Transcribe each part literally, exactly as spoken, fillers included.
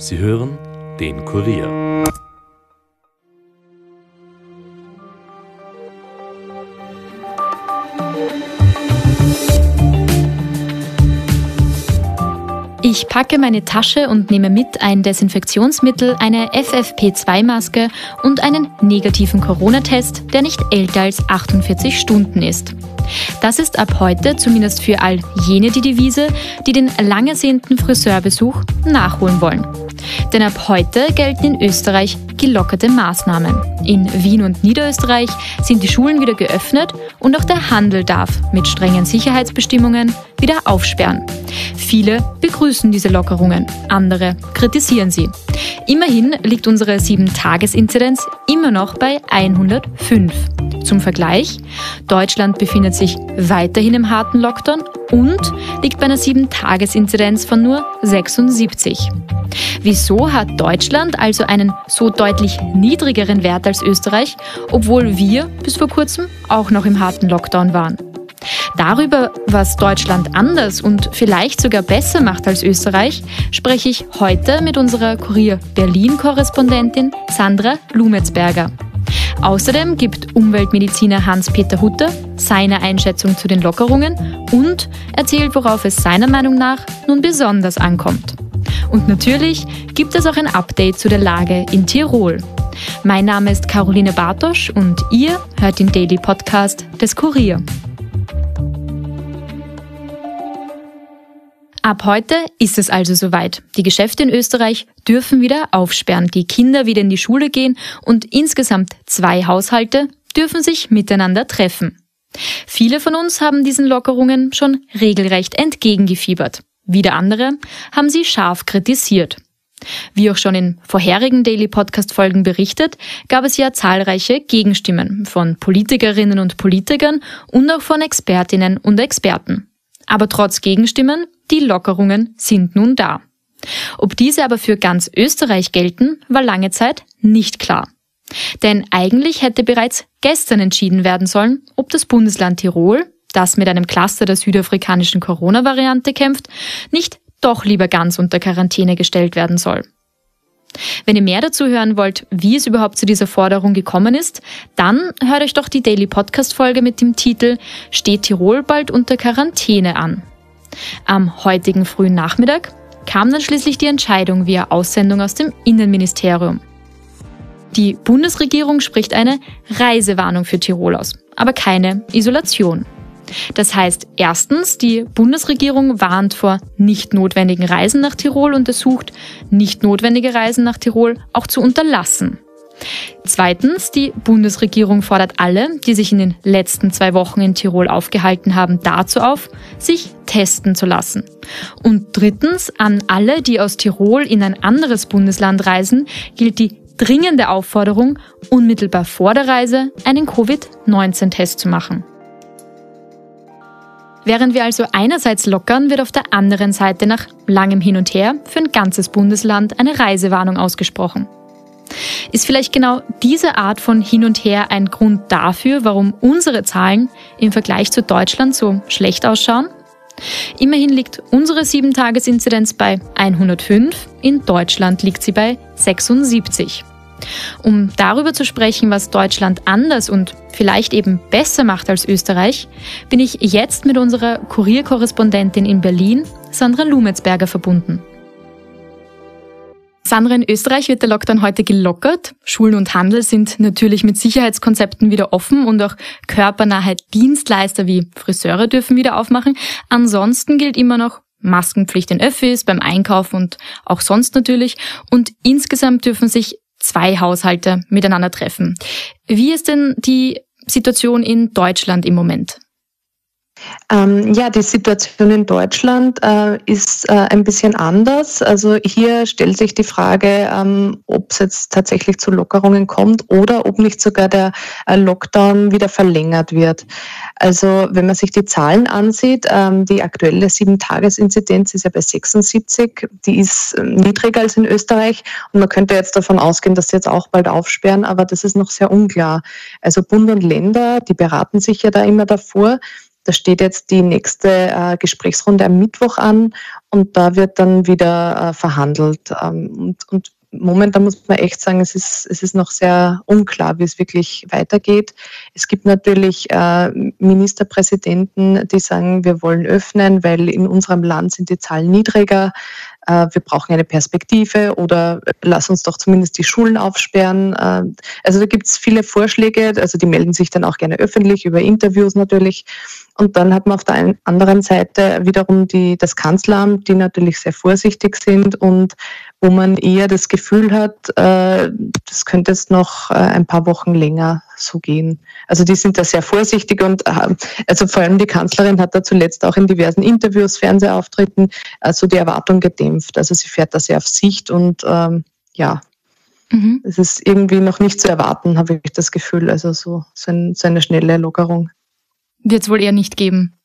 Sie hören den Kurier. Ich packe meine Tasche und nehme mit ein Desinfektionsmittel, eine F F P zwei Maske und einen negativen Corona-Test, der nicht älter als achtundvierzig Stunden ist. Das ist ab heute zumindest für all jene die Devise, die den lang ersehnten Friseurbesuch nachholen wollen. Denn ab heute gelten in Österreich gelockerte Maßnahmen. In Wien und Niederösterreich sind die Schulen wieder geöffnet und auch der Handel darf mit strengen Sicherheitsbestimmungen wieder aufsperren. Viele begrüßen diese Lockerungen, andere kritisieren sie. Immerhin liegt unsere sieben Tages Inzidenz immer noch bei hundertfünf. Zum Vergleich, Deutschland befindet sich weiterhin im harten Lockdown und liegt bei einer sieben Tages Inzidenz von nur sechsundsiebzig. Wieso hat Deutschland also einen so deutlich niedrigeren Wert als Österreich, obwohl wir bis vor kurzem auch noch im harten Lockdown waren? Darüber, was Deutschland anders und vielleicht sogar besser macht als Österreich, spreche ich heute mit unserer Kurier Berlin-Korrespondentin Sandra Lumetsberger. Außerdem gibt Umweltmediziner Hans-Peter Hutter seine Einschätzung zu den Lockerungen und erzählt, worauf es seiner Meinung nach nun besonders ankommt. Und natürlich gibt es auch ein Update zu der Lage in Tirol. Mein Name ist Caroline Bartosch und ihr hört den Daily Podcast des Kurier. Ab heute ist es also soweit. Die Geschäfte in Österreich dürfen wieder aufsperren, die Kinder wieder in die Schule gehen und insgesamt zwei Haushalte dürfen sich miteinander treffen. Viele von uns haben diesen Lockerungen schon regelrecht entgegengefiebert. Wieder andere haben sie scharf kritisiert. Wie auch schon in vorherigen Daily Podcast-Folgen berichtet, gab es ja zahlreiche Gegenstimmen von Politikerinnen und Politikern und auch von Expertinnen und Experten. Aber trotz Gegenstimmen, die Lockerungen sind nun da. Ob diese aber für ganz Österreich gelten, war lange Zeit nicht klar. Denn eigentlich hätte bereits gestern entschieden werden sollen, ob das Bundesland Tirol, das mit einem Cluster der südafrikanischen Corona-Variante kämpft, nicht doch lieber ganz unter Quarantäne gestellt werden soll. Wenn ihr mehr dazu hören wollt, wie es überhaupt zu dieser Forderung gekommen ist, dann hört euch doch die Daily Podcast-Folge mit dem Titel »Steht Tirol bald unter Quarantäne an?« Am heutigen frühen Nachmittag kam dann schließlich die Entscheidung via Aussendung aus dem Innenministerium. Die Bundesregierung spricht eine Reisewarnung für Tirol aus, aber keine Isolation. Das heißt, erstens, die Bundesregierung warnt vor nicht notwendigen Reisen nach Tirol und ersucht, nicht notwendige Reisen nach Tirol auch zu unterlassen. Zweitens, die Bundesregierung fordert alle, die sich in den letzten zwei Wochen in Tirol aufgehalten haben, dazu auf, sich testen zu lassen. Und drittens, an alle, die aus Tirol in ein anderes Bundesland reisen, gilt die dringende Aufforderung, unmittelbar vor der Reise einen Covid neunzehn Test zu machen. Während wir also einerseits lockern, wird auf der anderen Seite nach langem Hin und Her für ein ganzes Bundesland eine Reisewarnung ausgesprochen. Ist vielleicht genau diese Art von Hin und Her ein Grund dafür, warum unsere Zahlen im Vergleich zu Deutschland so schlecht ausschauen? Immerhin liegt unsere sieben Tages Inzidenz bei hundertfünf, in Deutschland liegt sie bei sechsundsiebzig. Um darüber zu sprechen, was Deutschland anders und vielleicht eben besser macht als Österreich, bin ich jetzt mit unserer Kurierkorrespondentin in Berlin, Sandra Lumetsberger, verbunden. Sandra, in Österreich wird der Lockdown heute gelockert. Schulen und Handel sind natürlich mit Sicherheitskonzepten wieder offen und auch körpernahe Dienstleister wie Friseure dürfen wieder aufmachen. Ansonsten gilt immer noch Maskenpflicht in Öffis, beim Einkaufen und auch sonst natürlich. Und insgesamt dürfen sich zwei Haushalte miteinander treffen. Wie ist denn die Situation in Deutschland im Moment? Ähm, ja, die Situation in Deutschland äh, ist äh, ein bisschen anders. Also hier stellt sich die Frage, ähm, ob es jetzt tatsächlich zu Lockerungen kommt oder ob nicht sogar der äh, Lockdown wieder verlängert wird. Also wenn man sich die Zahlen ansieht, ähm, die aktuelle sieben Tages Inzidenz ist ja bei sechsundsiebzig, die ist äh, niedriger als in Österreich und man könnte jetzt davon ausgehen, dass sie jetzt auch bald aufsperren, aber das ist noch sehr unklar. Also Bund und Länder, die beraten sich ja da immer davor. Da steht jetzt die nächste äh, Gesprächsrunde am Mittwoch an und da wird dann wieder äh, verhandelt. Ähm, und, und momentan muss man echt sagen, es ist, es ist noch sehr unklar, wie es wirklich weitergeht. Es gibt natürlich äh, Ministerpräsidenten, die sagen, wir wollen öffnen, weil in unserem Land sind die Zahlen niedriger. Äh, wir brauchen eine Perspektive oder lass uns doch zumindest die Schulen aufsperren. Äh, also da gibt es viele Vorschläge, also die melden sich dann auch gerne öffentlich über Interviews natürlich. Und dann hat man auf der einen, anderen Seite wiederum die, das Kanzleramt, die natürlich sehr vorsichtig sind und wo man eher das Gefühl hat, äh, das könnte jetzt noch äh, ein paar Wochen länger so gehen. Also die sind da sehr vorsichtig und äh, also vor allem die Kanzlerin hat da zuletzt auch in diversen Interviews, Fernsehauftritten, also die Erwartung gedämpft. Also sie fährt da sehr auf Sicht und ähm, ja, mhm. es ist irgendwie noch nicht zu erwarten, habe ich das Gefühl. Also so, so, ein, so eine schnelle Lockerung. Wird es wohl eher nicht geben.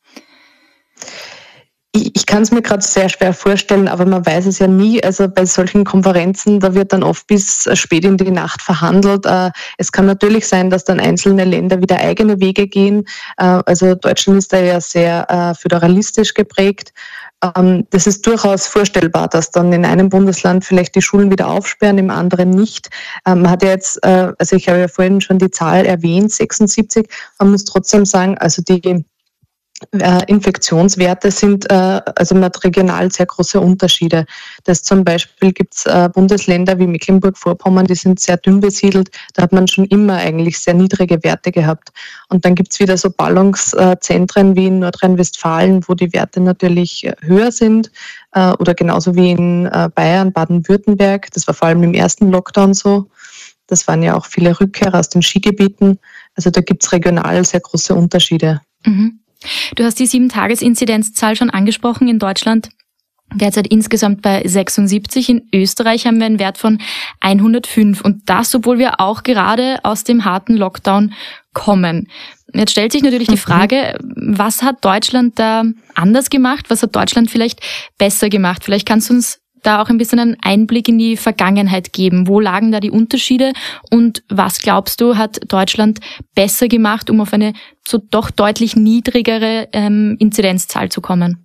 Ich, ich kann es mir gerade sehr schwer vorstellen, aber man weiß es ja nie. Also bei solchen Konferenzen, da wird dann oft bis spät in die Nacht verhandelt. Es kann natürlich sein, dass dann einzelne Länder wieder eigene Wege gehen. Also Deutschland ist da ja sehr föderalistisch geprägt. Das ist durchaus vorstellbar, dass dann in einem Bundesland vielleicht die Schulen wieder aufsperren, im anderen nicht. Man hat ja jetzt, also ich habe ja vorhin schon die Zahl erwähnt, sechsundsiebzig. Man muss trotzdem sagen, also die Infektionswerte sind, also man hat regional sehr große Unterschiede. Das zum Beispiel gibt es Bundesländer wie Mecklenburg-Vorpommern, die sind sehr dünn besiedelt, da hat man schon immer eigentlich sehr niedrige Werte gehabt. Und dann gibt es wieder so Ballungszentren wie in Nordrhein-Westfalen, wo die Werte natürlich höher sind, oder genauso wie in Bayern, Baden-Württemberg. Das war vor allem im ersten Lockdown so. Das waren ja auch viele Rückkehrer aus den Skigebieten. Also da gibt es regional sehr große Unterschiede. Mhm. Du hast die sieben-Tages-Inzidenzzahl schon angesprochen in Deutschland. Derzeit insgesamt bei sechsundsiebzig. In Österreich haben wir einen Wert von hundertfünf. Und das, obwohl wir auch gerade aus dem harten Lockdown kommen. Jetzt stellt sich natürlich die Frage, was hat Deutschland da anders gemacht? Was hat Deutschland vielleicht besser gemacht? Vielleicht kannst du uns da auch ein bisschen einen Einblick in die Vergangenheit geben. Wo lagen da die Unterschiede und was glaubst du, hat Deutschland besser gemacht, um auf eine so doch deutlich niedrigere ähm, Inzidenzzahl zu kommen?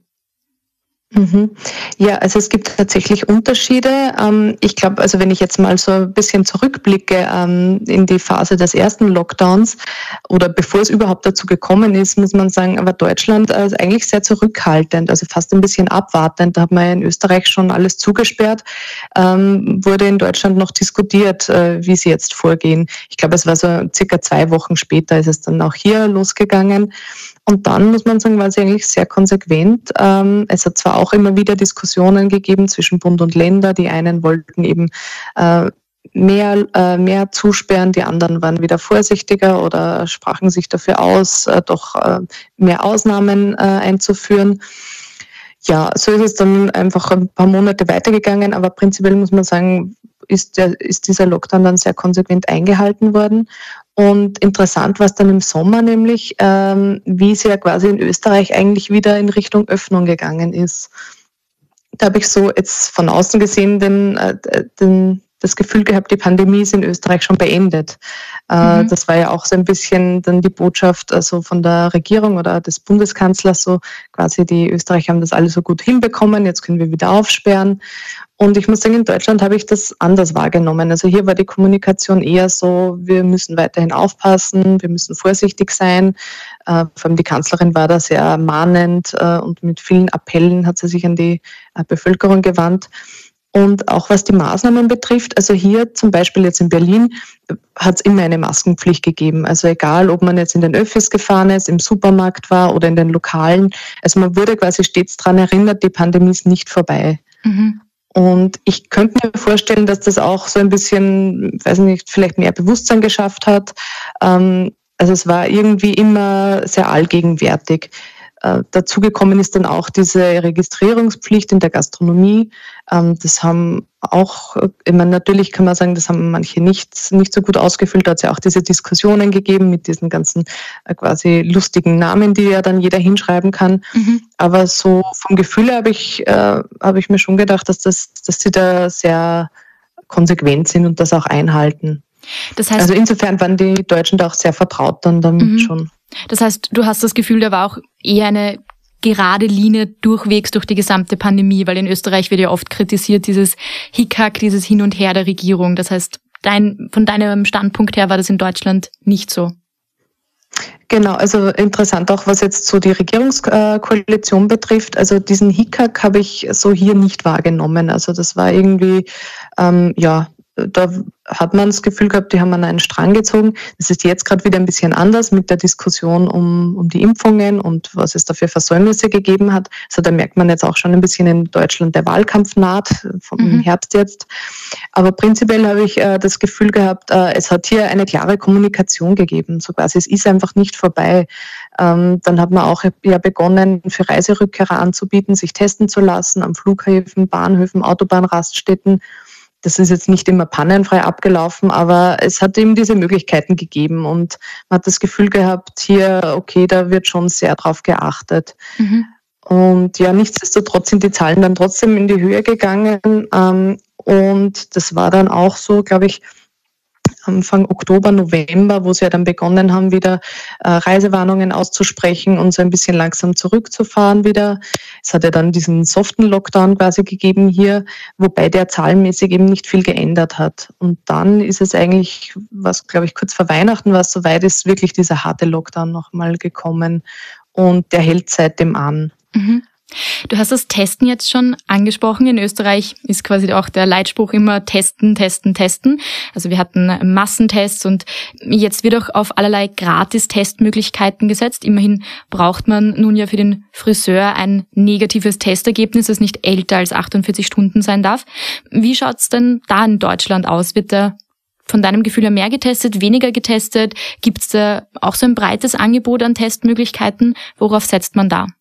Ja, also es gibt tatsächlich Unterschiede. Ich glaube, also wenn ich jetzt mal so ein bisschen zurückblicke in die Phase des ersten Lockdowns oder bevor es überhaupt dazu gekommen ist, muss man sagen, aber Deutschland ist eigentlich sehr zurückhaltend, also fast ein bisschen abwartend. Da hat man in Österreich schon alles zugesperrt, wurde in Deutschland noch diskutiert, wie sie jetzt vorgehen. Ich glaube, es war so circa zwei Wochen später ist es dann auch hier losgegangen. Und dann, muss man sagen, war sie eigentlich sehr konsequent. Es hat zwar auch immer wieder Diskussionen gegeben zwischen Bund und Länder. Die einen wollten eben mehr, mehr zusperren, die anderen waren wieder vorsichtiger oder sprachen sich dafür aus, doch mehr Ausnahmen einzuführen. Ja, so ist es dann einfach ein paar Monate weitergegangen, aber prinzipiell muss man sagen, ist, der, ist dieser Lockdown dann sehr konsequent eingehalten worden. Und interessant war es dann im Sommer nämlich, ähm, wie es ja quasi in Österreich eigentlich wieder in Richtung Öffnung gegangen ist. Da habe ich so jetzt von außen gesehen den, äh, den, das Gefühl gehabt, die Pandemie ist in Österreich schon beendet. Äh, mhm. Das war ja auch so ein bisschen dann die Botschaft also von der Regierung oder des Bundeskanzlers, so quasi die Österreicher haben das alles so gut hinbekommen, jetzt können wir wieder aufsperren. Und ich muss sagen, in Deutschland habe ich das anders wahrgenommen. Also hier war die Kommunikation eher so, wir müssen weiterhin aufpassen, wir müssen vorsichtig sein. Äh, vor allem die Kanzlerin war da sehr mahnend äh, und mit vielen Appellen hat sie sich an die äh, Bevölkerung gewandt. Und auch was die Maßnahmen betrifft, also hier zum Beispiel jetzt in Berlin hat es immer eine Maskenpflicht gegeben. Also egal, ob man jetzt in den Öffis gefahren ist, im Supermarkt war oder in den Lokalen. Also man wurde quasi stets daran erinnert, die Pandemie ist nicht vorbei. Mhm. Und ich könnte mir vorstellen, dass das auch so ein bisschen, weiß nicht, vielleicht mehr Bewusstsein geschafft hat. Also es war irgendwie immer sehr allgegenwärtig. Dazugekommen ist dann auch diese Registrierungspflicht in der Gastronomie. Das haben auch, ich meine, natürlich kann man sagen, das haben manche nicht, nicht so gut ausgefüllt. Da hat es ja auch diese Diskussionen gegeben mit diesen ganzen quasi lustigen Namen, die ja dann jeder hinschreiben kann. Mhm. Aber so vom Gefühl her habe ich, äh, habe ich mir schon gedacht, dass, das, dass sie da sehr konsequent sind und das auch einhalten. Das heißt, also insofern waren die Deutschen da auch sehr vertraut dann damit mhm. schon. Das heißt, du hast das Gefühl, da war auch eher eine gerade Linie durchwegs durch die gesamte Pandemie, weil in Österreich wird ja oft kritisiert, dieses Hickhack, dieses Hin und Her der Regierung. Das heißt, dein, von deinem Standpunkt her war das in Deutschland nicht so. Genau, also interessant auch, was jetzt so die Regierungskoalition betrifft. Also diesen Hickhack habe ich so hier nicht wahrgenommen. Also das war irgendwie, ähm, ja, da hat man das Gefühl gehabt, die haben an einen Strang gezogen. Das ist jetzt gerade wieder ein bisschen anders mit der Diskussion um, um die Impfungen und was es da für Versäumnisse gegeben hat. Also da merkt man jetzt auch schon ein bisschen in Deutschland, der Wahlkampf naht, vom mhm. Herbst jetzt. Aber prinzipiell habe ich äh, das Gefühl gehabt, äh, es hat hier eine klare Kommunikation gegeben. So quasi, es ist einfach nicht vorbei. Ähm, dann hat man auch ja begonnen, für Reiserückkehrer anzubieten, sich testen zu lassen am Flughäfen, Bahnhöfen, Autobahnraststätten. Das ist jetzt nicht immer pannenfrei abgelaufen, aber es hat eben diese Möglichkeiten gegeben und man hat das Gefühl gehabt, hier, okay, da wird schon sehr drauf geachtet. Mhm. Und ja, nichtsdestotrotz sind die Zahlen dann trotzdem in die Höhe gegangen ähm, und das war dann auch so, glaube ich, Anfang Oktober, November, wo sie ja dann begonnen haben, wieder äh, Reisewarnungen auszusprechen und so ein bisschen langsam zurückzufahren wieder. Es hat ja dann diesen soften Lockdown quasi gegeben hier, wobei der zahlenmäßig eben nicht viel geändert hat. Und dann ist es eigentlich, was glaube ich kurz vor Weihnachten war es soweit, ist wirklich dieser harte Lockdown nochmal gekommen und der hält seitdem an. Mhm. Du hast das Testen jetzt schon angesprochen. In Österreich ist quasi auch der Leitspruch immer testen, testen, testen. Also wir hatten Massentests und jetzt wird auch auf allerlei Gratis-Testmöglichkeiten gesetzt. Immerhin braucht man nun ja für den Friseur ein negatives Testergebnis, das nicht älter als achtundvierzig Stunden sein darf. Wie schaut's denn da in Deutschland aus? Wird da von deinem Gefühl her mehr getestet, weniger getestet? Gibt's da auch so ein breites Angebot an Testmöglichkeiten? Worauf setzt man da?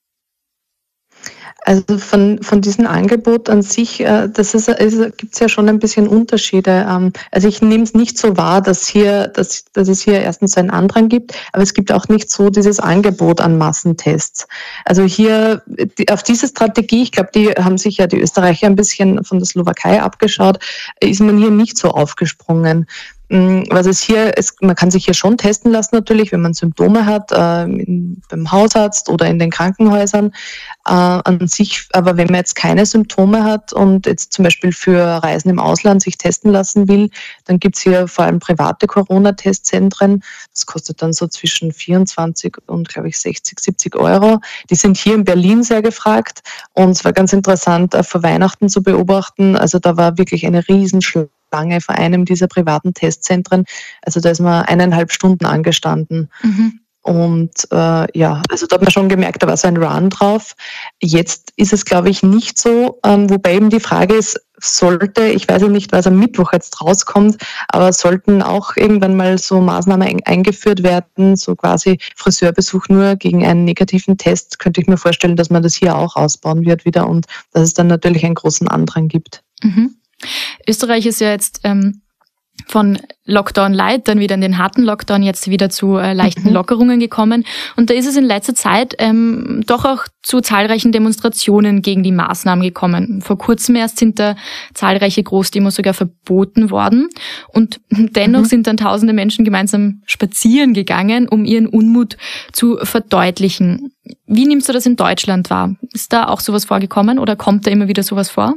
Also von, von diesem Angebot an sich, äh, das ist, ist, gibt es ja schon ein bisschen Unterschiede. Ähm, also ich nehme es nicht so wahr, dass hier, dass, dass es hier erstens so einen Andrang gibt, aber es gibt auch nicht so dieses Angebot an Massentests. Also hier die, auf diese Strategie, ich glaube, die haben sich ja die Österreicher ein bisschen von der Slowakei abgeschaut, ist man hier nicht so aufgesprungen. Was es hier ist, man kann sich hier schon testen lassen natürlich, wenn man Symptome hat, äh, in, beim Hausarzt oder in den Krankenhäusern äh, an sich. Aber wenn man jetzt keine Symptome hat und jetzt zum Beispiel für Reisen im Ausland sich testen lassen will, dann gibt's hier vor allem private Corona-Testzentren. Das kostet dann so zwischen vierundzwanzig und, glaube ich, sechzig, siebzig Euro. Die sind hier in Berlin sehr gefragt und es war ganz interessant, äh, vor Weihnachten zu beobachten. Also da war wirklich eine Riesenschlange lange vor einem dieser privaten Testzentren. Also da ist man eineinhalb Stunden angestanden. Mhm. Und äh, ja, also da hat man schon gemerkt, da war so ein Run drauf. Jetzt ist es, glaube ich, nicht so, ähm, wobei eben die Frage ist, sollte, ich weiß ja nicht, was am Mittwoch jetzt rauskommt, aber sollten auch irgendwann mal so Maßnahmen eingeführt werden, so quasi Friseurbesuch nur gegen einen negativen Test, könnte ich mir vorstellen, dass man das hier auch ausbauen wird wieder und dass es dann natürlich einen großen Andrang gibt. Mhm. Österreich ist ja jetzt ähm, von Lockdown Light dann wieder in den harten Lockdown jetzt wieder zu äh, leichten mhm. Lockerungen gekommen. Und da ist es in letzter Zeit ähm, doch auch zu zahlreichen Demonstrationen gegen die Maßnahmen gekommen. Vor kurzem erst sind da zahlreiche Großdemos sogar verboten worden. Und dennoch mhm. sind dann tausende Menschen gemeinsam spazieren gegangen, um ihren Unmut zu verdeutlichen. Wie nimmst du das in Deutschland wahr? Ist da auch sowas vorgekommen oder kommt da immer wieder sowas vor?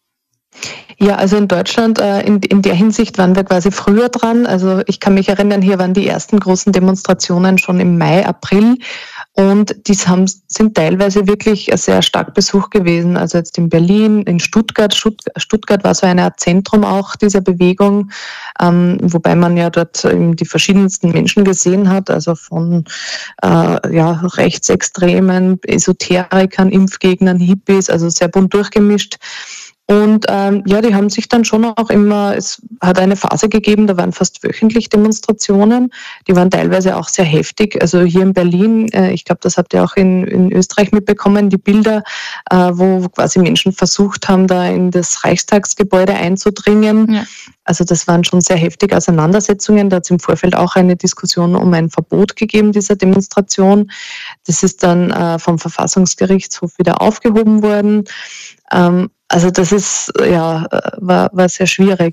Ja, also in Deutschland, äh, in, in der Hinsicht waren wir quasi früher dran. Also ich kann mich erinnern, hier waren die ersten großen Demonstrationen schon im Mai, April. Und die haben, sind teilweise wirklich sehr stark besucht gewesen. Also jetzt in Berlin, in Stuttgart. Stuttgart war so eine Art Zentrum auch dieser Bewegung, ähm, wobei man ja dort eben die verschiedensten Menschen gesehen hat, also von äh, ja, Rechtsextremen, Esoterikern, Impfgegnern, Hippies, also sehr bunt durchgemischt. Und ähm, ja, die haben sich dann schon auch immer, es hat eine Phase gegeben, da waren fast wöchentlich Demonstrationen, die waren teilweise auch sehr heftig. Also hier in Berlin, äh, ich glaube, das habt ihr auch in, in Österreich mitbekommen, die Bilder, äh, wo quasi Menschen versucht haben, da in das Reichstagsgebäude einzudringen. Ja. Also das waren schon sehr heftige Auseinandersetzungen. Da hat es im Vorfeld auch eine Diskussion um ein Verbot gegeben dieser Demonstration. Das ist dann äh, vom Verfassungsgerichtshof wieder aufgehoben worden. Ähm, Also das ist, ja, war, war sehr schwierig.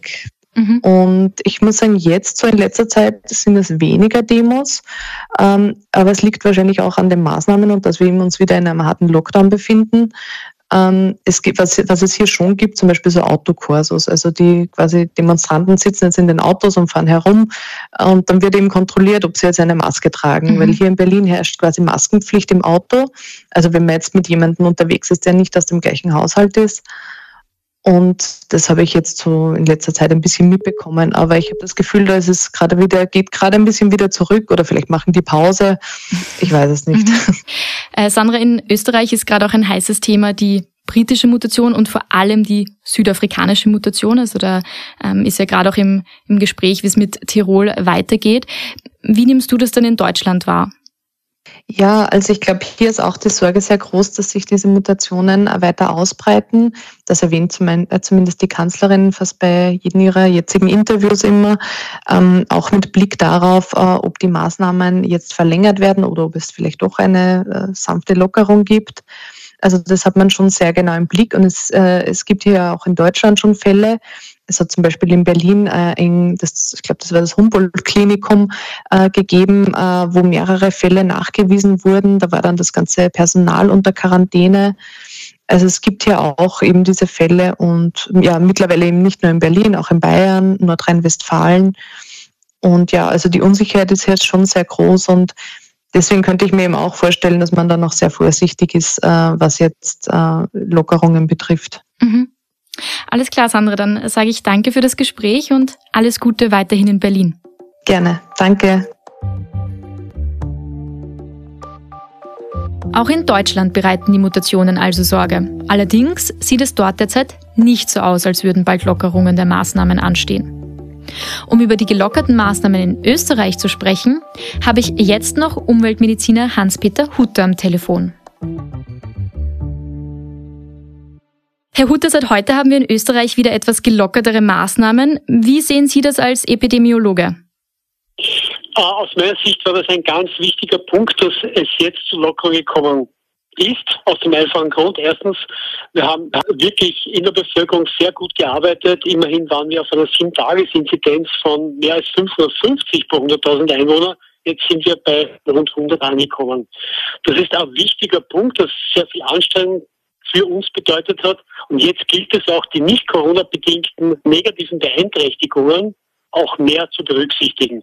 Mhm. Und ich muss sagen, jetzt so in letzter Zeit sind es weniger Demos, ähm, aber es liegt wahrscheinlich auch an den Maßnahmen und dass wir uns wieder in einem harten Lockdown befinden. Ähm, es gibt, was, was es hier schon gibt, zum Beispiel so Autokursus, also die quasi Demonstranten sitzen jetzt in den Autos und fahren herum und dann wird eben kontrolliert, ob sie jetzt eine Maske tragen, mhm. weil hier in Berlin herrscht quasi Maskenpflicht im Auto, also wenn man jetzt mit jemandem unterwegs ist, der nicht aus dem gleichen Haushalt ist. Und das habe ich jetzt so in letzter Zeit ein bisschen mitbekommen, aber ich habe das Gefühl, da ist es gerade wieder, geht gerade ein bisschen wieder zurück oder vielleicht machen die Pause, ich weiß es nicht. Mhm. Äh, Sandra, in Österreich ist gerade auch ein heißes Thema die britische Mutation und vor allem die südafrikanische Mutation, also da ähm, ist ja gerade auch im, im Gespräch, wie es mit Tirol weitergeht. Wie nimmst du das denn in Deutschland wahr? Ja, also ich glaube, hier ist auch die Sorge sehr groß, dass sich diese Mutationen weiter ausbreiten. Das erwähnt zumindest die Kanzlerin fast bei jedem ihrer jetzigen Interviews immer, ähm, auch mit Blick darauf, äh, ob die Maßnahmen jetzt verlängert werden oder ob es vielleicht doch eine äh, sanfte Lockerung gibt. Also das hat man schon sehr genau im Blick und es, äh, es gibt hier auch in Deutschland schon Fälle. Es hat zum Beispiel in Berlin, äh, in das, ich glaube, das war das Humboldt-Klinikum äh, gegeben, äh, wo mehrere Fälle nachgewiesen wurden. Da war dann das ganze Personal unter Quarantäne. Also es gibt hier auch eben diese Fälle und ja, mittlerweile eben nicht nur in Berlin, auch in Bayern, Nordrhein-Westfalen. Und ja, also die Unsicherheit ist jetzt schon sehr groß und deswegen könnte ich mir eben auch vorstellen, dass man da noch sehr vorsichtig ist, äh, was jetzt äh, Lockerungen betrifft. Mhm. Alles klar, Sandra, dann sage ich danke für das Gespräch und alles Gute weiterhin in Berlin. Gerne, danke. Auch in Deutschland bereiten die Mutationen also Sorge. Allerdings sieht es dort derzeit nicht so aus, als würden bald Lockerungen der Maßnahmen anstehen. Um über die gelockerten Maßnahmen in Österreich zu sprechen, habe ich jetzt noch Umweltmediziner Hans-Peter Hutter am Telefon. Herr Hutter, seit heute haben wir in Österreich wieder etwas gelockertere Maßnahmen. Wie sehen Sie das als Epidemiologe? Aus meiner Sicht war das ein ganz wichtiger Punkt, dass es jetzt zu Lockerungen gekommen ist, aus dem einfachen Grund. Erstens, wir haben wirklich in der Bevölkerung sehr gut gearbeitet. Immerhin waren wir auf einer sieben-Tages-Inzidenz von mehr als fünfhundertfünfzig pro hunderttausend Einwohner. Jetzt sind wir bei rund hundert angekommen. Das ist ein wichtiger Punkt, das sehr viel Anstrengung für uns bedeutet hat. Und jetzt gilt es auch, die nicht Corona-bedingten negativen Beeinträchtigungen auch mehr zu berücksichtigen.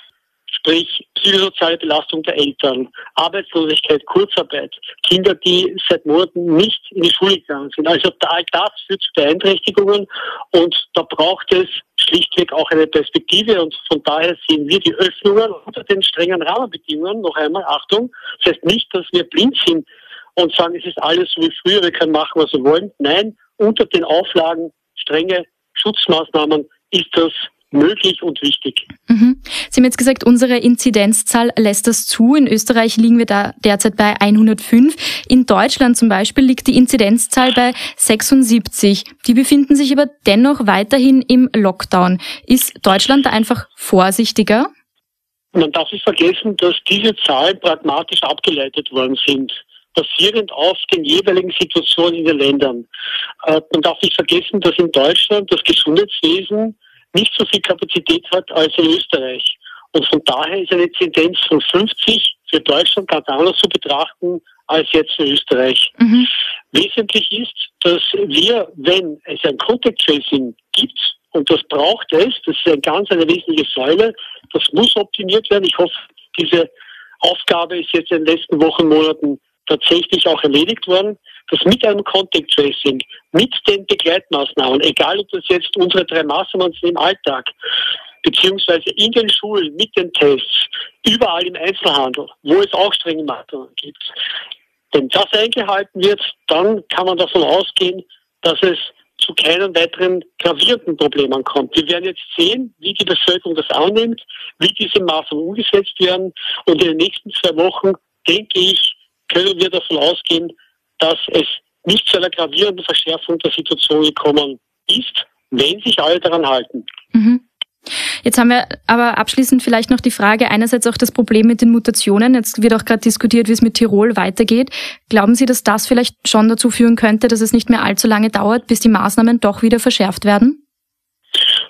Sprich, psychosoziale Belastung der Eltern, Arbeitslosigkeit, Kurzarbeit, Kinder, die seit Monaten nicht in die Schule gegangen sind. Also all das führt zu Beeinträchtigungen und da braucht es schlichtweg auch eine Perspektive und von daher sehen wir die Öffnungen unter den strengen Rahmenbedingungen, noch einmal Achtung, das heißt nicht, dass wir blind sind und sagen, es ist alles so wie früher, wir können machen, was wir wollen. Nein, unter den Auflagen, strenge Schutzmaßnahmen ist das möglich und wichtig. Mhm. Sie haben jetzt gesagt, unsere Inzidenzzahl lässt das zu. In Österreich liegen wir da derzeit bei hundertfünf. In Deutschland zum Beispiel liegt die Inzidenzzahl bei sechsundsiebzig. Die befinden sich aber dennoch weiterhin im Lockdown. Ist Deutschland da einfach vorsichtiger? Man darf nicht vergessen, dass diese Zahlen pragmatisch abgeleitet worden sind, basierend auf den jeweiligen Situationen in den Ländern. Äh, man darf nicht vergessen, dass in Deutschland das Gesundheitswesen nicht so viel Kapazität hat als in Österreich. Und von daher ist eine Inzidenz von fünfzig für Deutschland ganz anders zu betrachten als jetzt für Österreich. Mhm. Wesentlich ist, dass wir, wenn es ein Contact Tracing gibt, und das braucht es, das ist eine ganz eine wesentliche Säule, das muss optimiert werden. Ich hoffe, diese Aufgabe ist jetzt in den letzten Wochen, Monaten tatsächlich auch erledigt worden, dass mit einem Contact Tracing, mit den Begleitmaßnahmen, egal ob das jetzt unsere drei Maßnahmen sind im Alltag, beziehungsweise in den Schulen mit den Tests, überall im Einzelhandel, wo es auch strenge Maßnahmen gibt. Wenn das eingehalten wird, dann kann man davon ausgehen, dass es zu keinen weiteren gravierenden Problemen kommt. Wir werden jetzt sehen, wie die Bevölkerung das annimmt, wie diese Maßnahmen umgesetzt werden und in den nächsten zwei Wochen, denke ich, können wir davon ausgehen, dass es nicht zu einer gravierenden Verschärfung der Situation gekommen ist, wenn sich alle daran halten. Mhm. Jetzt haben wir aber abschließend vielleicht noch die Frage, einerseits auch das Problem mit den Mutationen. Jetzt wird auch gerade diskutiert, wie es mit Tirol weitergeht. Glauben Sie, dass das vielleicht schon dazu führen könnte, dass es nicht mehr allzu lange dauert, bis die Maßnahmen doch wieder verschärft werden?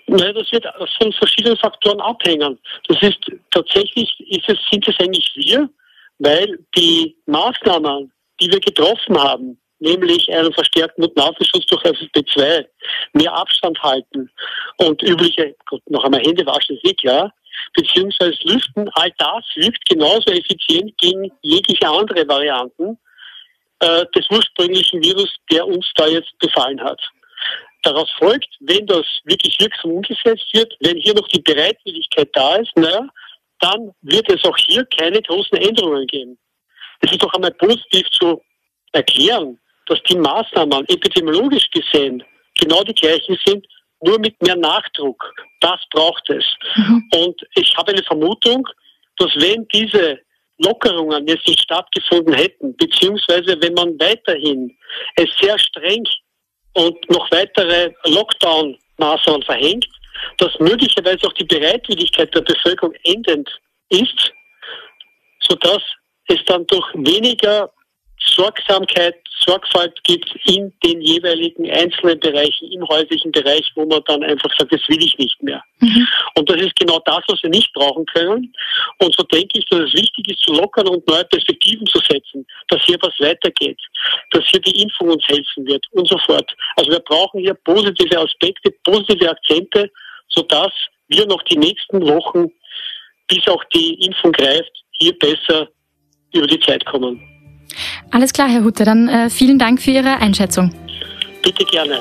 Nein, das wird von verschiedenen Faktoren abhängen. Das ist tatsächlich, ist es, sind es eigentlich wir, weil die Maßnahmen, die wir getroffen haben, nämlich einen verstärkten Mund-Nasenschutz durch F F P zwei, mehr Abstand halten und übliche, Gott, noch einmal Hände waschen, ist eh klar, beziehungsweise lüften, all das wirkt genauso effizient gegen jegliche andere Varianten äh, des ursprünglichen Virus, der uns da jetzt befallen hat. Daraus folgt, wenn das wirklich wirksam umgesetzt wird, wenn hier noch die Bereitwilligkeit da ist, naja, dann wird es auch hier keine großen Änderungen geben. Es ist doch einmal positiv zu erklären, dass die Maßnahmen epidemiologisch gesehen genau die gleichen sind, nur mit mehr Nachdruck. Das braucht es. Mhm. Und ich habe eine Vermutung, dass wenn diese Lockerungen jetzt nicht stattgefunden hätten, beziehungsweise wenn man weiterhin es sehr streng und noch weitere Lockdown-Maßnahmen verhängt, dass möglicherweise auch die Bereitwilligkeit der Bevölkerung endend ist, sodass es dann durch weniger Sorgsamkeit, Sorgfalt gibt in den jeweiligen einzelnen Bereichen, im häuslichen Bereich, wo man dann einfach sagt, das will ich nicht mehr. Mhm. Und das ist genau das, was wir nicht brauchen können. Und so denke ich, dass es wichtig ist, zu lockern und neue Perspektiven zu setzen, dass hier was weitergeht, dass hier die Impfung uns helfen wird und so fort. Also wir brauchen hier positive Aspekte, positive Akzente, sodass wir noch die nächsten Wochen, bis auch die Impfung greift, hier besser über die Zeit kommen. Alles klar, Herr Hutter, dann äh, vielen Dank für Ihre Einschätzung. Bitte gerne.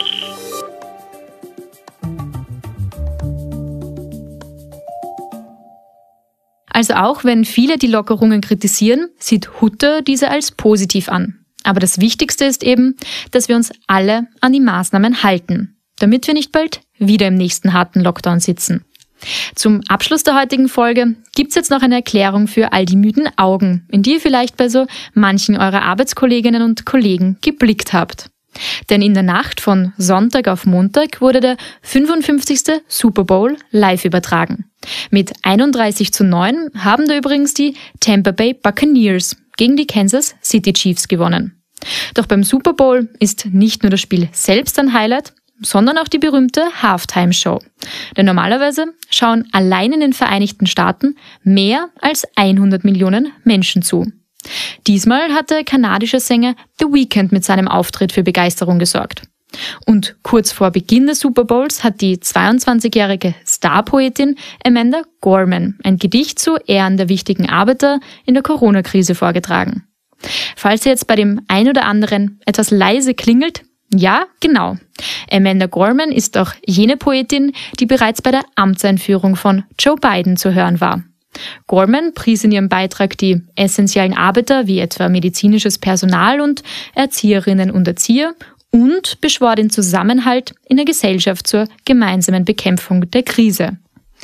Also auch wenn viele die Lockerungen kritisieren, sieht Hutter diese als positiv an. Aber das Wichtigste ist eben, dass wir uns alle an die Maßnahmen halten, damit wir nicht bald wieder im nächsten harten Lockdown sitzen. Zum Abschluss der heutigen Folge gibt's jetzt noch eine Erklärung für all die müden Augen, in die ihr vielleicht bei so manchen eurer Arbeitskolleginnen und Kollegen geblickt habt. Denn in der Nacht von Sonntag auf Montag wurde der fünfundfünfzigste Super Bowl live übertragen. Mit einunddreißig zu neun haben da übrigens die Tampa Bay Buccaneers gegen die Kansas City Chiefs gewonnen. Doch beim Super Bowl ist nicht nur das Spiel selbst ein Highlight, sondern auch die berühmte Halftime-Show. Denn normalerweise schauen allein in den Vereinigten Staaten mehr als hundert Millionen Menschen zu. Diesmal hat der kanadische Sänger The Weeknd mit seinem Auftritt für Begeisterung gesorgt. Und kurz vor Beginn des Super Bowls hat die zweiundzwanzigjährige Starpoetin Amanda Gorman ein Gedicht zu Ehren der wichtigen Arbeiter in der Corona-Krise vorgetragen. Falls ihr jetzt bei dem ein oder anderen etwas leise klingelt, ja, genau. Amanda Gorman ist auch jene Poetin, die bereits bei der Amtseinführung von Joe Biden zu hören war. Gorman pries in ihrem Beitrag die essentiellen Arbeiter wie etwa medizinisches Personal und Erzieherinnen und Erzieher und beschwor den Zusammenhalt in der Gesellschaft zur gemeinsamen Bekämpfung der Krise.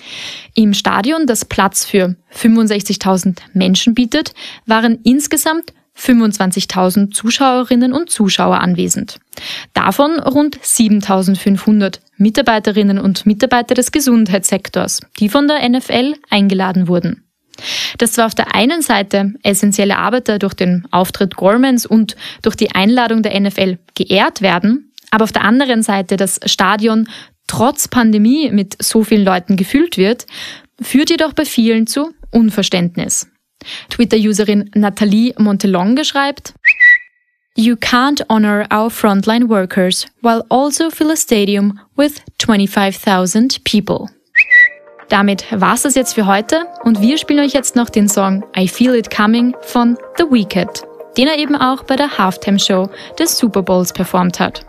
Im Stadion, das Platz für fünfundsechzigtausend Menschen bietet, waren insgesamt fünfundzwanzigtausend Zuschauerinnen und Zuschauer anwesend. Davon rund siebentausendfünfhundert Mitarbeiterinnen und Mitarbeiter des Gesundheitssektors, die von der N F L eingeladen wurden. Dass zwar auf der einen Seite essentielle Arbeiter durch den Auftritt Gormans und durch die Einladung der N F L geehrt werden, aber auf der anderen Seite das Stadion trotz Pandemie mit so vielen Leuten gefüllt wird, führt jedoch bei vielen zu Unverständnis. Twitter-Userin Nathalie Montelonge schreibt: You can't honor our frontline workers while also fill a stadium with twenty-five thousand people. Damit war's das jetzt für heute und wir spielen euch jetzt noch den Song I Feel It Coming von The Weeknd, den er eben auch bei der Halftime-Show des Super Bowls performt hat.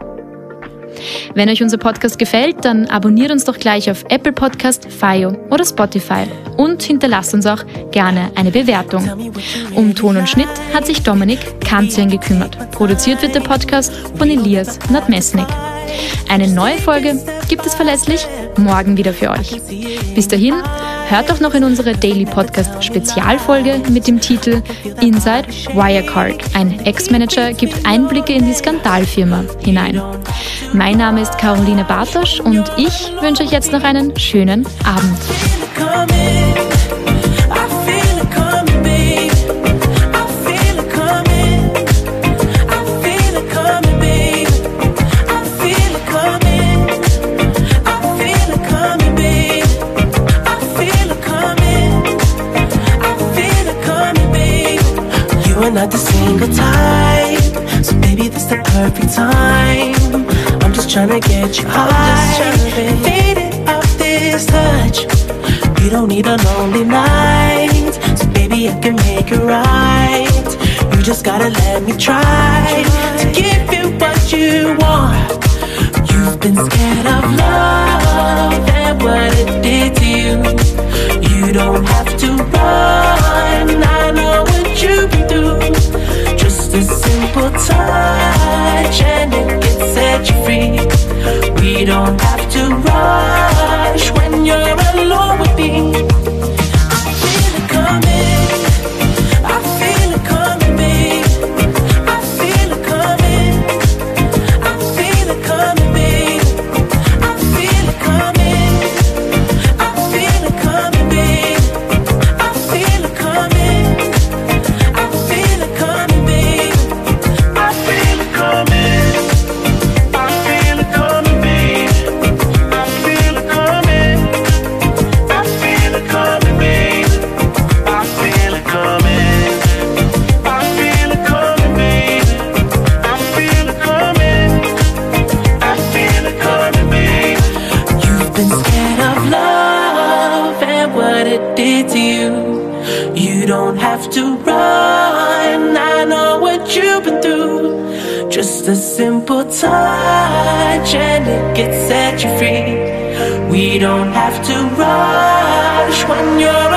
Wenn euch unser Podcast gefällt, dann abonniert uns doch gleich auf Apple Podcast, Fio oder Spotify und hinterlasst uns auch gerne eine Bewertung. Um Ton und Schnitt hat sich Dominik Kanzian gekümmert. Produziert wird der Podcast von Elias Nadmesnik. Eine neue Folge gibt es verlässlich morgen wieder für euch. Bis dahin, hört doch noch in unsere Daily Podcast Spezialfolge mit dem Titel Inside Wirecard. Ein Ex-Manager gibt Einblicke in die Skandalfirma hinein. Mein Name ist Caroline Bartosch und ich wünsche euch jetzt noch einen schönen Abend. Coming. perfect time. I'm just trying to get you high, faded off this touch. You don't need a lonely night, so baby I can make it right. You just gotta let me try to give you what you want. You've been scared of love and what it did to you. You don't have to run, I know what you've been through. Just a simple touch and it can set you free. We don't have to rush when you're alone with me. I feel it coming, I feel it coming, babe. I feel it coming, I feel it coming, babe. I feel it coming, I feel it coming, babe. I feel it coming, I feel it coming, babe. I feel it coming, I feel it coming, babe. I feel it coming, I feel it coming, babe. I feel it coming, I feel it coming, babe. I feel it coming, I feel it coming, babe. You've been scared of love and what it did to you. You don't have to run, I know what you've been through. Just a simple touch and it can set you free. We don't have to rush when you're